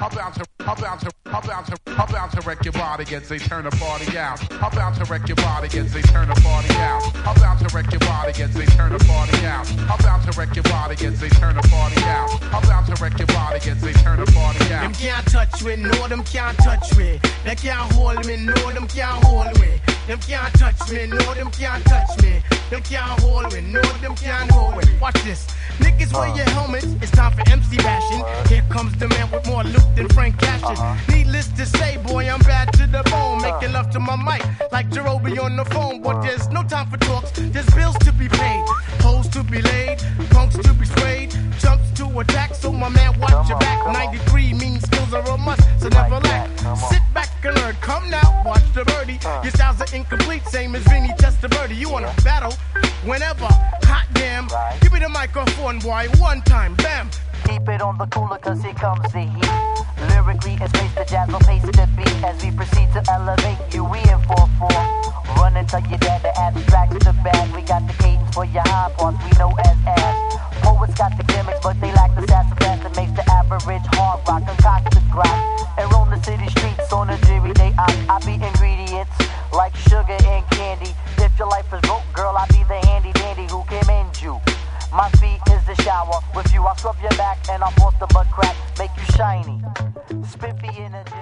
to wreck your body as they turn the party out. I'm about to wreck your body as they turn the party out. I'm about to wreck your body as they turn the party out. I'm about to wreck your body as they turn the party out. I'm about to wreck your body as they turn the party out. Them can't touch me, no, them can't touch me. They can't hold me, no, them can't hold me. Them can't touch me, no, them can't touch me. Them can't hold me, no, them can't hold me. Watch this. Niggas wear your helmets, it's time for MC bashing. Here comes the man with more loot than Frank Cashin. Needless to say, boy, I'm bad to the bone. Making love to my mic like Jerobi on the phone. But there's no time for talks, there's bills to be paid. Hoes to be laid, punks to be sprayed. Jumps to attack, so my man watch your back. 93 means skills are a must, so never lack. Sit back and learn, come now, watch the birdie. Your styles are incomplete, same as Vinny Testaverde. You wanna battle whenever, hot damn. Give me the microphone, boy, one time, bam. Keep it on the cooler, cause here comes the heat. Lyrically, it's pace the jazz, no pace the beat. As we proceed to elevate you, we in 4-4. Run and tell your dad to abstract the bag. We got the cadence for your high parts, we know as ass. Poets got the gimmicks, but they lack the sassafras that makes the average hard rock concoct the grok. And roam the city streets on a dreary day. I be ingredients like sugar and candy. If your life is broke, girl, I be the handy dandy who can mend you. My feet is the shower. With you, I scrub your back and I'll force the butt crack, make you shiny. Spiffy in a